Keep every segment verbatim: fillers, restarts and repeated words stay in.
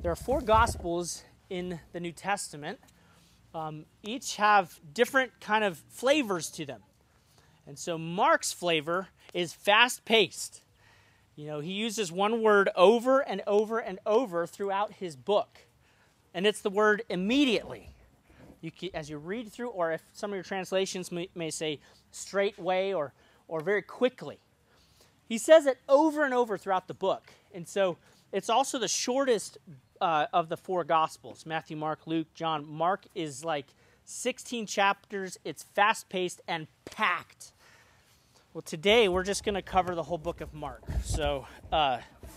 There are four Gospels in the New Testament. Um, each have different kind of flavors to them. And so Mark's flavor is fast-paced. You know, he uses one word over and over and over throughout his book. And it's the word immediately. You can, as you read through, or if some of your translations may, may say straightway or, or very quickly. He says it over and over throughout the book. And so it's also the shortest uh, of the four Gospels. Matthew, Mark, Luke, John. Mark is like sixteen chapters. It's fast-paced and packed. Well, today we're just going to cover the whole book of Mark. So, uh,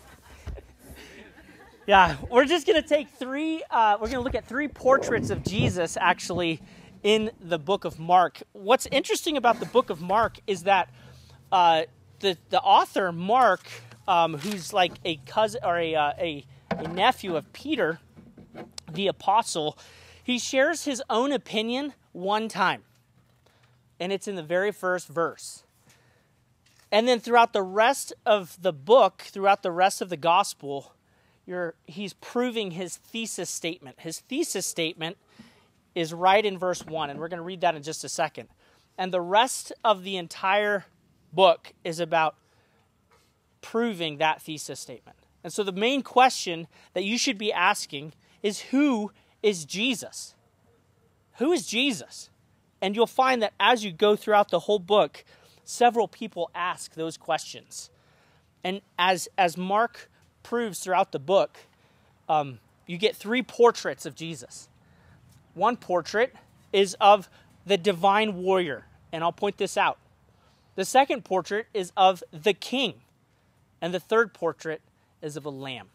yeah, we're just going to take three, uh, we're going to look at three portraits of Jesus, actually, in the book of Mark. What's interesting about the book of Mark is that uh, the, the author, Mark, um, who's like a cousin or a, uh, a, a nephew of Peter, the apostle, he shares his own opinion one time. And it's in the very first verse. And then throughout the rest of the book, throughout the rest of the gospel, you're, he's proving his thesis statement. His thesis statement is right in verse one, and we're going to read that in just a second. And the rest of the entire book is about proving that thesis statement. And so the main question that you should be asking is, who is Jesus? Who is Jesus? And you'll find that as you go throughout the whole book, several people ask those questions. And as, as Mark proves throughout the book, um, you get three portraits of Jesus. One portrait is of the divine warrior, and I'll point this out. The second portrait is of the king, and the third portrait is of a lamb.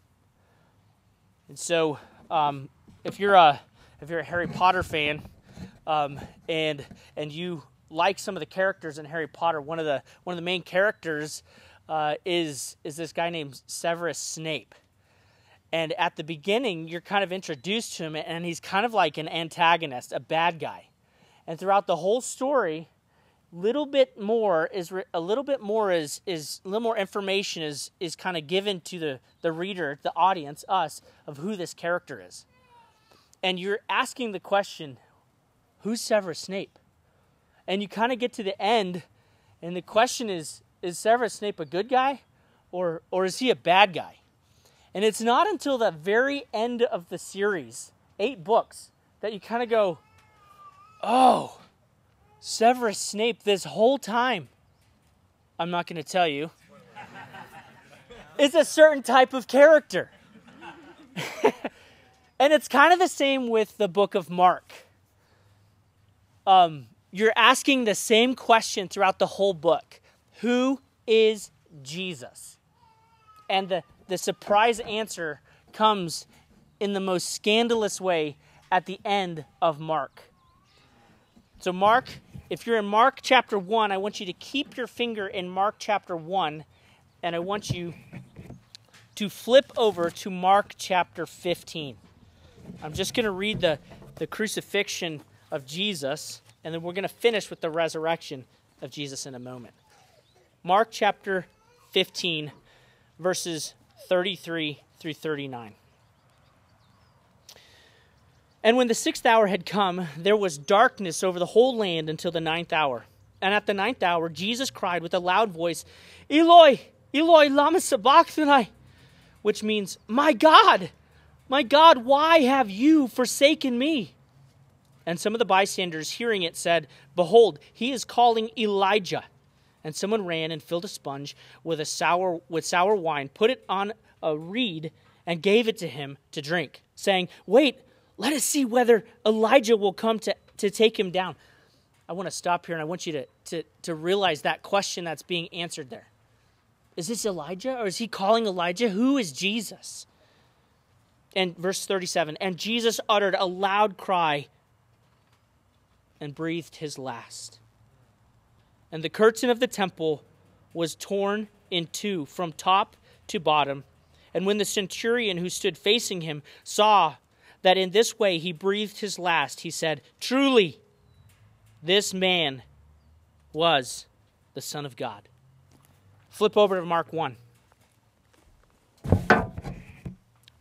And so, um, if you're a if you're a Harry Potter fan, um, and and you like some of the characters in Harry Potter, one of the one of the main characters uh, is is this guy named Severus Snape. And at the beginning, you're kind of introduced to him, and he's kind of like an antagonist, a bad guy. And throughout the whole story, little bit more is a little bit more is is a little more information is is kind of given to the the reader, the audience, us, of who this character is. And you're asking the question, who's Severus Snape? And you kind of get to the end, and the question is, is Severus Snape a good guy, or or is he a bad guy? And it's not until the very end of the series, eight books, that you kind of go, oh, Severus Snape this whole time, I'm not going to tell you, is a certain type of character. And it's kind of the same with the book of Mark. Um... You're asking the same question throughout the whole book. Who is Jesus? And the, the surprise answer comes in the most scandalous way at the end of Mark. So Mark, if you're in Mark chapter one, I want you to keep your finger in Mark chapter one, and I want you to flip over to Mark chapter fifteen. I'm just going to read the, the crucifixion of Jesus, and then we're going to finish with the resurrection of Jesus in a moment. Mark chapter fifteen, verses thirty-three through thirty-nine. And when the sixth hour had come, there was darkness over the whole land until the ninth hour. And at the ninth hour, Jesus cried with a loud voice, Eloi, Eloi, lama sabachthani, which means, my God, my God, why have you forsaken me? And some of the bystanders hearing it said, behold, he is calling Elijah. And someone ran and filled a sponge with a sour with sour wine, put it on a reed, and gave it to him to drink, saying, wait, let us see whether Elijah will come to, to take him down. I want to stop here, and I want you to, to, to realize that question that's being answered there. Is this Elijah, or is he calling Elijah? Who is Jesus? And verse thirty-seven, and Jesus uttered a loud cry and breathed his last. And the curtain of the temple was torn in two from top to bottom. And when the centurion who stood facing him saw that in this way he breathed his last, he said, truly, this man was the Son of God. Flip over to Mark one.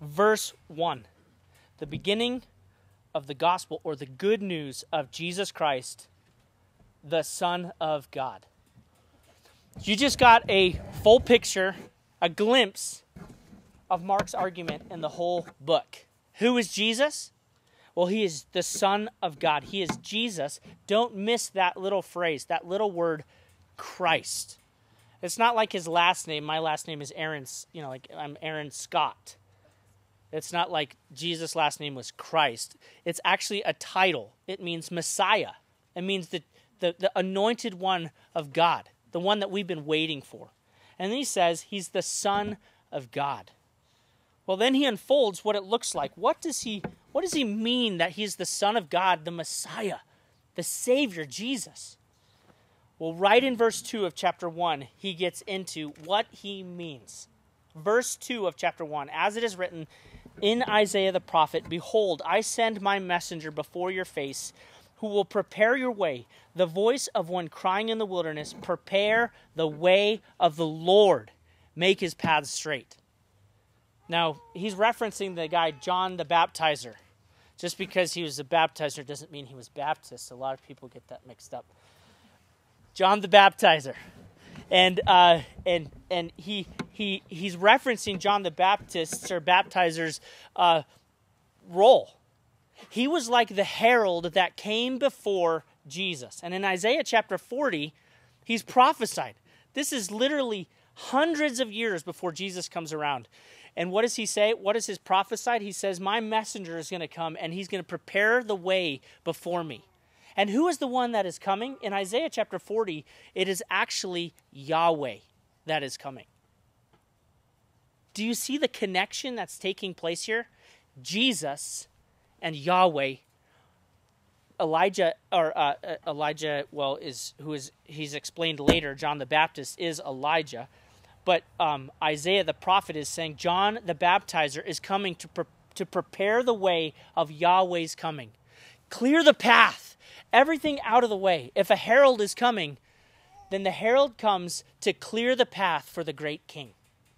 verse one, the beginning of the gospel or the good news of Jesus Christ, the Son of God. You just got a full picture, a glimpse of Mark's argument in the whole book. Who is Jesus? Well, he is the Son of God. He is Jesus. Don't miss that little phrase, that little word, Christ. It's not like his last name. My last name is Aaron, you know, like I'm Aaron Scott. It's not like Jesus' last name was Christ. It's actually a title. It means Messiah. It means the, the, the anointed one of God, the one that we've been waiting for. And then he says he's the Son of God. Well, then he unfolds what it looks like. What does he, what does he mean that he's the Son of God, the Messiah, the Savior, Jesus? Well, right in verse two of chapter one, he gets into what he means. Verse two of chapter one, as it is written in Isaiah the prophet, "Behold, I send my messenger before your face, who will prepare your way, the voice of one crying in the wilderness, prepare the way of the Lord, make his paths straight." Now, he's referencing the guy John the Baptizer. Just because he was a baptizer doesn't mean he was Baptist. A lot of people get that mixed up. John the Baptizer. And uh, and and he he he's referencing John the Baptist's or baptizer's uh, role. He was like the herald that came before Jesus. And in Isaiah chapter forty, he's prophesied. This is literally hundreds of years before Jesus comes around. And what does he say? What is his prophesied? He says, my messenger is going to come and he's going to prepare the way before me. And who is the one that is coming? In Isaiah chapter forty, it is actually Yahweh that is coming. Do you see the connection that's taking place here? Jesus and Yahweh. Elijah, or uh, Elijah, well, is who is he's explained later. John the Baptist is Elijah, but um, Isaiah the prophet is saying John the Baptizer is coming to pre- to prepare the way of Yahweh's coming, clear the path, everything out of the way. If a herald is coming, then the herald comes to clear the path for the great King.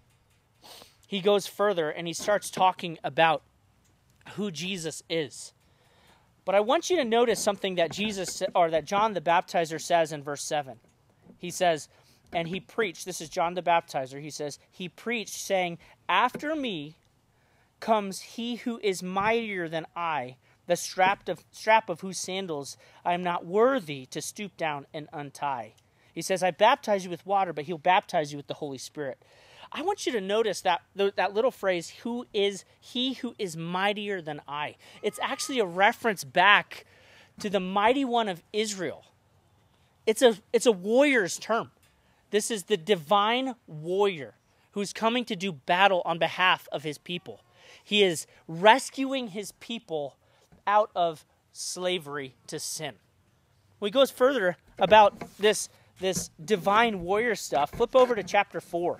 He goes further and he starts talking about who Jesus is. But I want you to notice something that Jesus, or that John the Baptizer says in verse seven. He says, and he preached, this is John the Baptizer, he says, he preached saying, after me comes he who is mightier than I, the strap of, strap of whose sandals I am not worthy to stoop down and untie. He says, I baptize you with water, but he'll baptize you with the Holy Spirit. I want you to notice that that little phrase, who is he who is mightier than I. It's actually a reference back to the mighty one of Israel. It's a, it's a warrior's term. This is the divine warrior who's coming to do battle on behalf of his people. He is rescuing his people out of slavery to sin. Well, he goes further about this, this divine warrior stuff. Flip over to chapter four.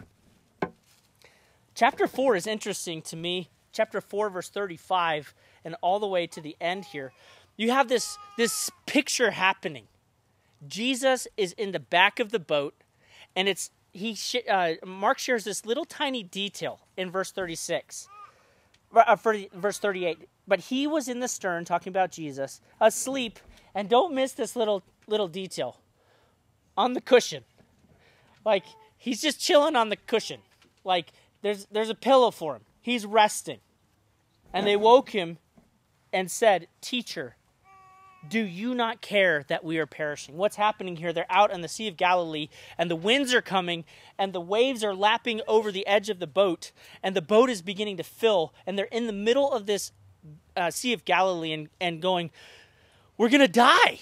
Chapter four is interesting to me. Chapter four, verse thirty-five, and all the way to the end here. You have this, this picture happening. Jesus is in the back of the boat, and it's he. Uh, Mark shares this little tiny detail in verse thirty-six, uh, for verse thirty-eight. But he was in the stern, talking about Jesus, asleep, and don't miss this little little detail, on the cushion. Like, he's just chilling on the cushion. Like, there's there's a pillow for him. He's resting. And they woke him and said, Teacher, do you not care that we are perishing? What's happening here? They're out on the Sea of Galilee, and the winds are coming, and the waves are lapping over the edge of the boat, and the boat is beginning to fill, and they're in the middle of this uh, Sea of Galilee and, and going, we're going to die.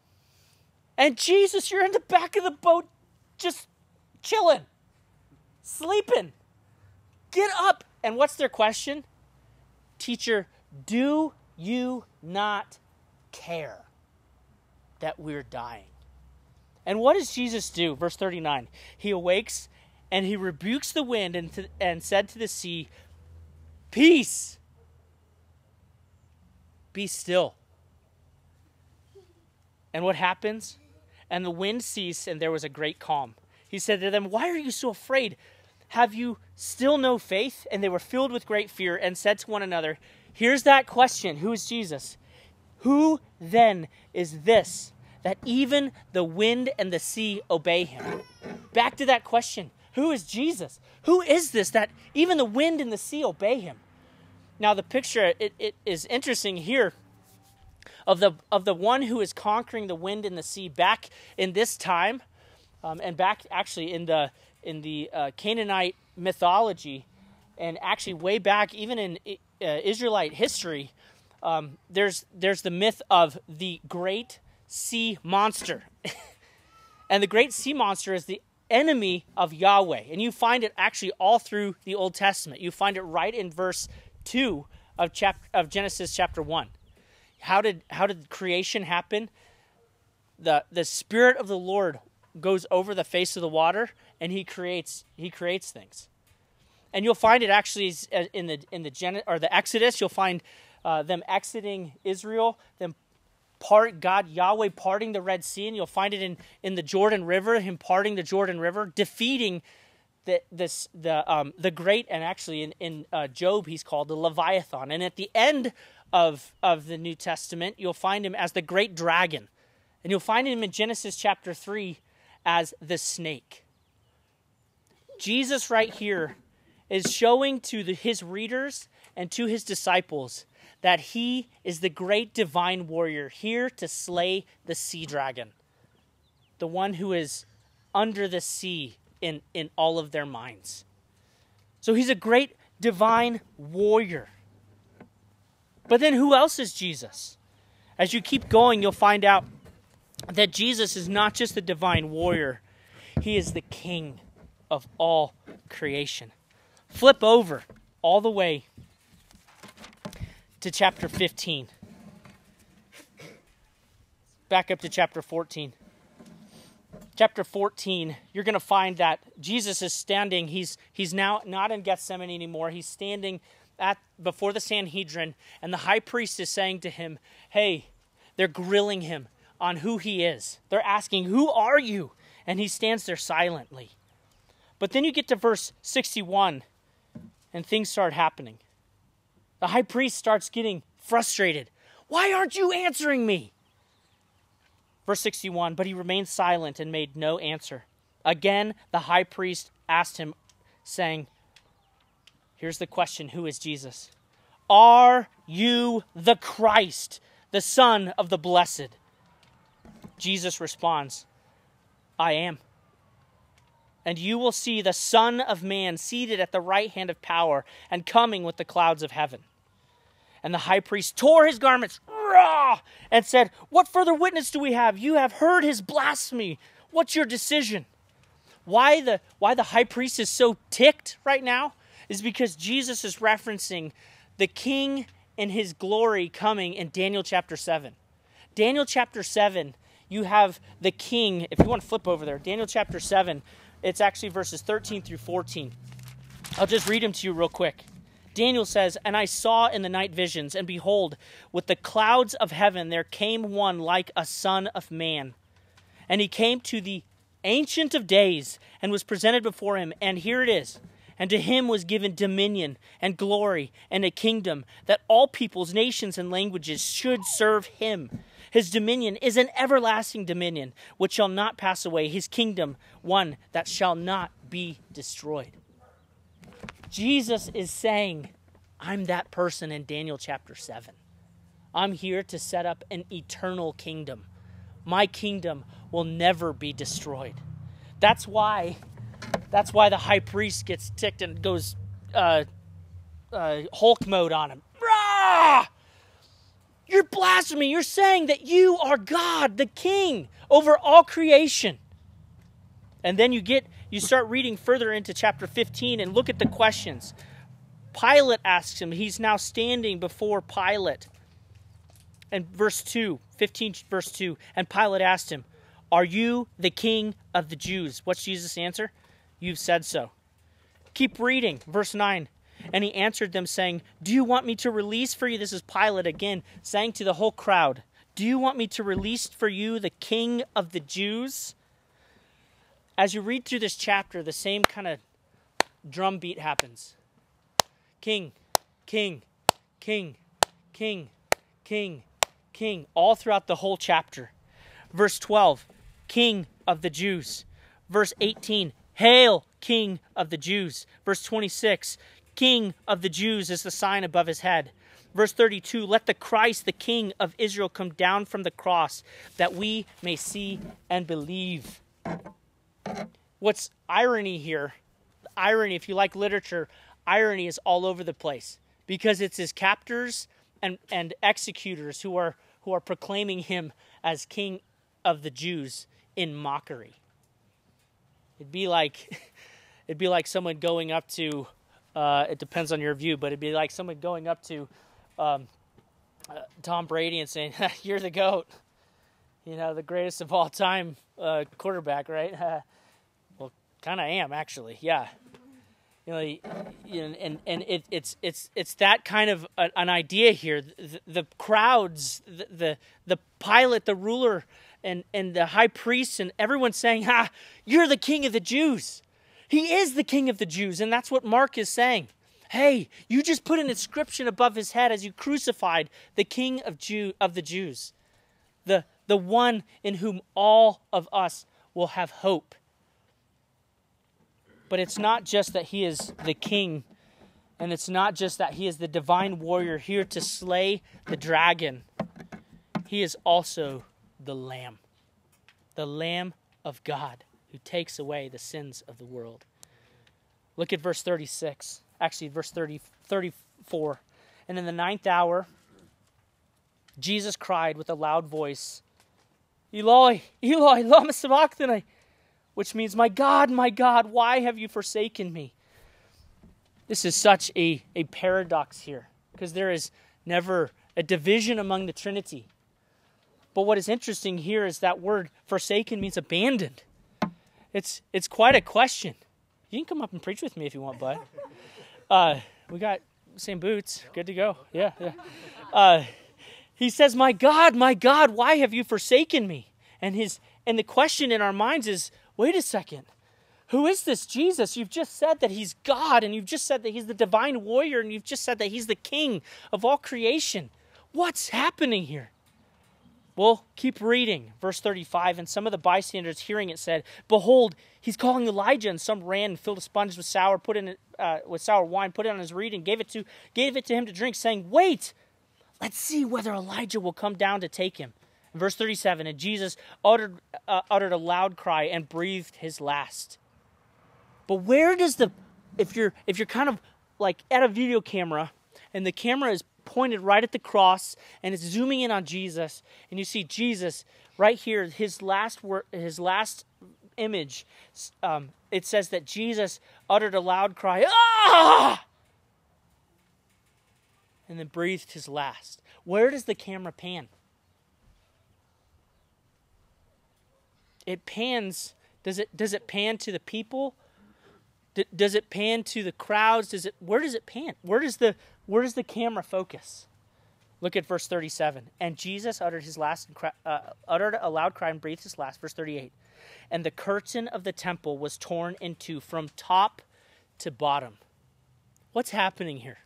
And Jesus, you're in the back of the boat just chilling, sleeping. Get up. And what's their question? Teacher, do you not care that we're dying? And what does Jesus do? Verse thirty-nine. He awakes and he rebukes the wind and, to, and said to the sea, peace, be still. And what happens? And the wind ceased and there was a great calm. He said to them, why are you so afraid? have you still no faith? And they were filled with great fear and said to one another, here's that question, who is Jesus? Who then is this, that even the wind and the sea obey him? Back to that question, who is Jesus? Who is this, that even the wind and the sea obey him? Now the picture, it, it is interesting here, of the of the one who is conquering the wind and the sea back in this time, um, and back actually in the in the uh, Canaanite mythology, and actually way back even in uh, Israelite history, um, there's there's the myth of the great sea monster, and the great sea monster is the enemy of Yahweh, and you find it actually all through the Old Testament. You find it right in verse two of chapter of Genesis chapter one. How did how did creation happen? The the Spirit of the Lord goes over the face of the water, and he creates he creates things. And you'll find it actually in the in the Gen or the Exodus. You'll find uh, them exiting Israel, them part God Yahweh parting the Red Sea, and you'll find it in, in the Jordan River, him parting the Jordan River, defeating the this the um the great, and actually in in uh, Job he's called the Leviathan. And at the end of of the New Testament, you'll find him as the great dragon, and you'll find him in Genesis chapter three as the snake. Jesus right here is showing to the, his readers and to his disciples that he is the great divine warrior here to slay the sea dragon, the one who is under the sea in, in all of their minds. So he's a great divine warrior. But then who else is Jesus? As you keep going, you'll find out that Jesus is not just the divine warrior. He is the king of all creation. Flip over all the way to chapter fifteen. Back up to chapter fourteen. Chapter fourteen, you're going to find that Jesus is standing. He's he's now not in Gethsemane anymore. He's standing at before the Sanhedrin, and the high priest is saying to him, hey, they're grilling him on who he is. They're asking, who are you? And he stands there silently. But then you get to verse sixty-one, and things start happening. The high priest starts getting frustrated. Why aren't you answering me? Verse sixty-one, but he remained silent and made no answer. Again, the high priest asked him, saying, here's the question, who is Jesus? Are you the Christ, the Son of the Blessed? Jesus responds, I am. And you will see the Son of Man seated at the right hand of power and coming with the clouds of heaven. And the high priest tore his garments rah, and said, what further witness do we have? You have heard his blasphemy. What's your decision? Why the, why the high priest is so ticked right now is because Jesus is referencing the king in his glory coming in Daniel chapter seven. Daniel chapter seven, you have the king, if you want to flip over there, Daniel chapter seven, it's actually verses thirteen through fourteen. I'll just read them to you real quick. Daniel says, and I saw in the night visions, and behold, with the clouds of heaven there came one like a son of man. And he came to the Ancient of Days, and was presented before him. And here it is. And to him was given dominion and glory and a kingdom, that all peoples, nations, and languages should serve him. His dominion is an everlasting dominion, which shall not pass away. His kingdom, one that shall not be destroyed. Jesus is saying, I'm that person in Daniel chapter seven. I'm here to set up an eternal kingdom. My kingdom will never be destroyed. That's why, that's why the high priest gets ticked and goes uh, uh, Hulk mode on him. Rah! You're blaspheming. You're saying that you are God, the king, over all creation. And then you get, you start reading further into chapter fifteen and look at the questions. Pilate asks him, he's now standing before Pilate. And verse two, fifteen verse two, and Pilate asked him, are you the king of the Jews? What's Jesus' answer? You've said so. Keep reading, verse nine. And he answered them, saying, do you want me to release for you, this is Pilate again, saying to the whole crowd, do you want me to release for you the king of the Jews? As you read through this chapter, the same kind of drum beat happens. King, king, king, king, king, king, all throughout the whole chapter. Verse twelve, King of the Jews. Verse eighteen, Hail, King of the Jews. Verse twenty-six, King of the Jews is the sign above his head. Verse thirty-two, Let the Christ, the King of Israel, come down from the cross, that we may see and believe. What's irony here, irony, if you like literature, irony is all over the place, because it's his captors and, and executors who are who are proclaiming him as King of the Jews in mockery. It'd be like it'd be like someone going up to uh, it depends on your view, but it'd be like someone going up to um, uh, Tom Brady and saying, "You're the GOAT, you know, the greatest of all time uh, quarterback, right?" Well, kind of am actually, yeah. You know, you know, and and it, it's it's it's that kind of a, an idea here. The, the crowds, the, the the Pilate, the ruler, and and the high priests, and everyone's saying, "Ha, you're the King of the Jews." He is the King of the Jews, and that's what Mark is saying. Hey, you just put an inscription above his head as you crucified the King of Jew of the Jews, the the one in whom all of us will have hope. But it's not just that he is the king, and it's not just that he is the divine warrior here to slay the dragon. He is also the Lamb, the Lamb of God who takes away the sins of the world. Look at verse thirty-six, actually verse thirty, thirty-four. And in the ninth hour, Jesus cried with a loud voice, Eloi, Eloi, lama sabachthani, which means, my God, my God, why have you forsaken me? This is such a, a paradox here, because there is never a division among the Trinity. But what is interesting here is that word forsaken means abandoned. It's it's quite a question. You can come up and preach with me if you want, bud. Uh, we got same boots. Good to go. Yeah, yeah. Uh, he says, my God, my God, why have you forsaken me? And his and the question in our minds is, wait a second. Who is this Jesus? You've just said that he's God, and you've just said that he's the divine warrior, and you've just said that he's the king of all creation. What's happening here? Well, keep reading. Verse thirty-five, and some of the bystanders hearing it said, behold, he's calling Elijah. And some ran and filled a sponge with sour, put in it, uh, with sour wine, put it on his reed, and gave it to gave it to him to drink, saying, wait, let's see whether Elijah will come down to take him. Verse thirty-seven, and Jesus uttered, uh, uttered a loud cry and breathed his last. But where does the, if you're if you're kind of like at a video camera, and the camera is pointed right at the cross, and it's zooming in on Jesus, and you see Jesus right here, his last word, his last image, um, it says that Jesus uttered a loud cry, ah! And then breathed his last. Where does the camera pan? It pans, does it does it pan to the people? D- does it pan to the crowds? Does it where does it pan? Where does the where does the camera focus? Look at verse thirty-seven. And Jesus uttered his last uh, uttered a loud cry and breathed his last. Verse thirty-eight. And the curtain of the temple was torn in two from top to bottom. What's happening here?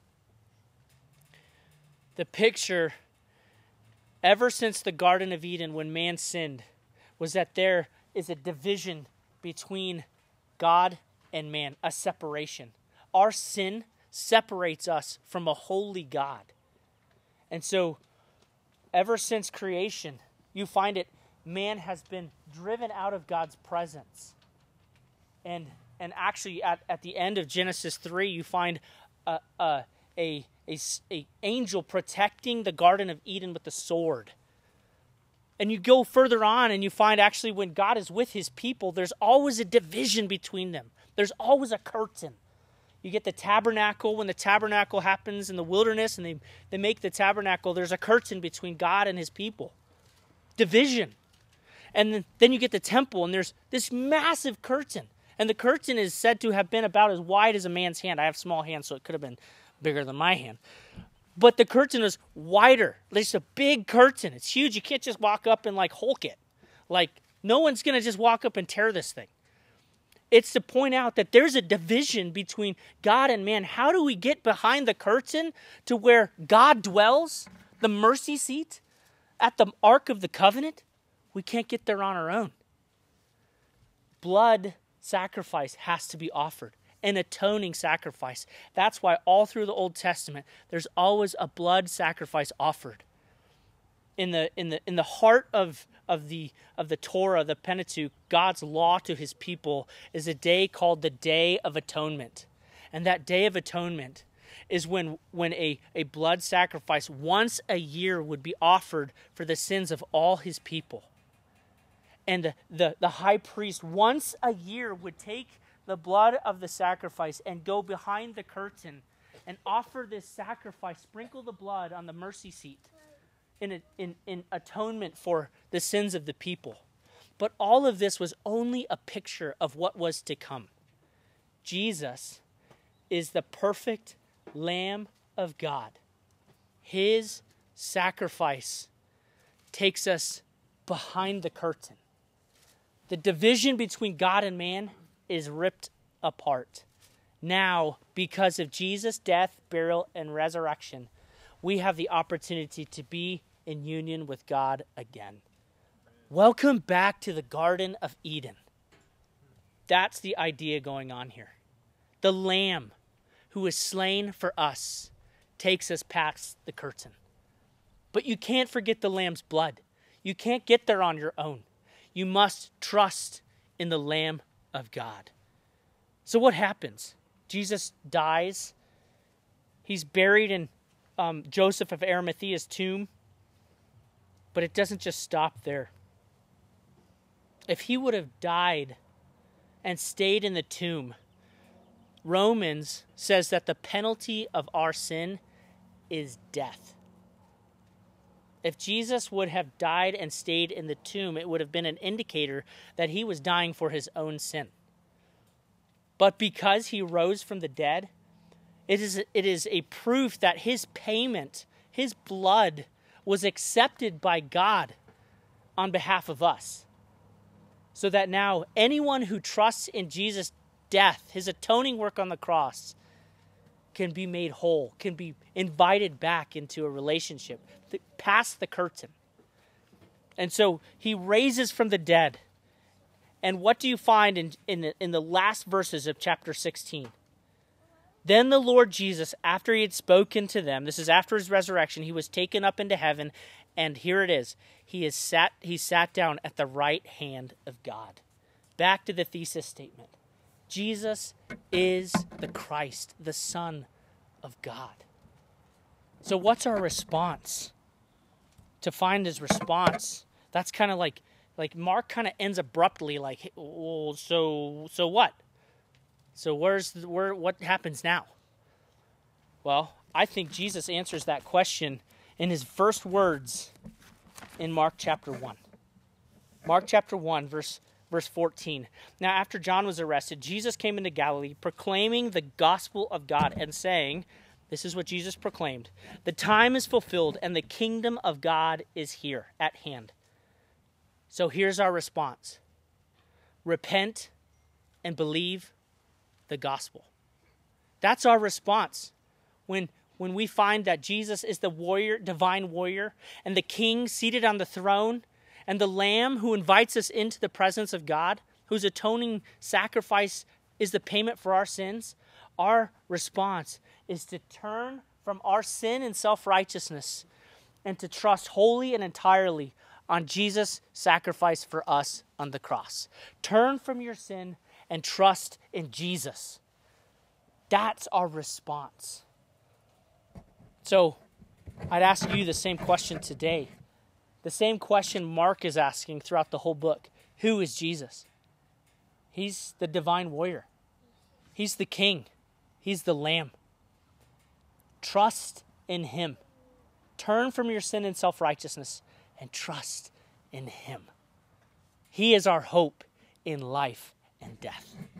The picture, ever since the Garden of Eden when man sinned, was that there is a division between God and man, a separation. Our sin separates us from a holy God. And so, ever since creation, you find it, man has been driven out of God's presence. And and actually, at, at the end of Genesis three, you find a, a, a, a, a angel protecting the Garden of Eden with the sword. And you go further on and you find actually when God is with his people, there's always a division between them. There's always a curtain. You get the tabernacle, when the tabernacle happens in the wilderness and they, they make the tabernacle, there's a curtain between God and his people. Division. And then, then you get the temple and there's this massive curtain. And the curtain is said to have been about as wide as a man's hand. I have small hands, so it could have been bigger than my hand. But the curtain is wider. It's a big curtain. It's huge. You can't just walk up and like Hulk it. Like, no one's going to just walk up and tear this thing. It's to point out that there's a division between God and man. How do we get behind the curtain to where God dwells, the mercy seat, at the Ark of the Covenant? We can't get there on our own. Blood sacrifice has to be offered, an atoning sacrifice. That's why all through the Old Testament, there's always a blood sacrifice offered. In the in the in the heart of of the of the Torah, the Pentateuch, God's law to his people is a day called the Day of Atonement. And that Day of Atonement is when when a, a blood sacrifice once a year would be offered for the sins of all his people. And the, the, the high priest once a year would take the blood of the sacrifice and go behind the curtain and offer this sacrifice, sprinkle the blood on the mercy seat. In, a, in in atonement for the sins of the people. But all of this was only a picture of what was to come. Jesus is the perfect Lamb of God. His sacrifice takes us behind the curtain. The division between God and man is ripped apart. Now, because of Jesus' death, burial, and resurrection, we have the opportunity to be in union with God again. Welcome back to the Garden of Eden. That's the idea going on here. The Lamb who was slain for us takes us past the curtain. But you can't forget the Lamb's blood. You can't get there on your own. You must trust in the Lamb of God. So what happens? Jesus dies. He's buried in um, Joseph of Arimathea's tomb. But it doesn't just stop there. If he would have died and stayed in the tomb, Romans says that the penalty of our sin is death. If Jesus would have died and stayed in the tomb, it would have been an indicator that he was dying for his own sin. But because he rose from the dead, it is, it is a proof that his payment, his blood, was accepted by God on behalf of us. So that now anyone who trusts in Jesus' death, his atoning work on the cross, can be made whole, can be invited back into a relationship, past the curtain. And so he raises from the dead. And what do you find in, in, the, in the last verses of chapter sixteen? Then the Lord Jesus, after he had spoken to them, this is after his resurrection, he was taken up into heaven, and here it is. He is sat he sat down at the right hand of God. Back to the thesis statement. Jesus is the Christ, the Son of God. So what's our response? To find his response, that's kind of like like Mark kind of ends abruptly like, well, so so what? So where's the, where? What happens now? Well, I think Jesus answers that question in his first words in Mark chapter one. Mark chapter one, verse verse fourteen. Now, after John was arrested, Jesus came into Galilee, proclaiming the gospel of God and saying, this is what Jesus proclaimed, the time is fulfilled and the kingdom of God is here at hand. So here's our response. Repent and believe the gospel. That's our response when when we find that Jesus is the warrior, divine warrior, and the king seated on the throne, and the Lamb who invites us into the presence of God, whose atoning sacrifice is the payment for our sins. Our response is to turn from our sin and self-righteousness and to trust wholly and entirely on Jesus' sacrifice for us on the cross. Turn from your sin and trust in Jesus. That's our response. So, I'd ask you the same question today. The same question Mark is asking throughout the whole book. Who is Jesus? He's the divine warrior. He's the king. He's the Lamb. Trust in him. Turn from your sin and self-righteousness and trust in him. He is our hope in life and death.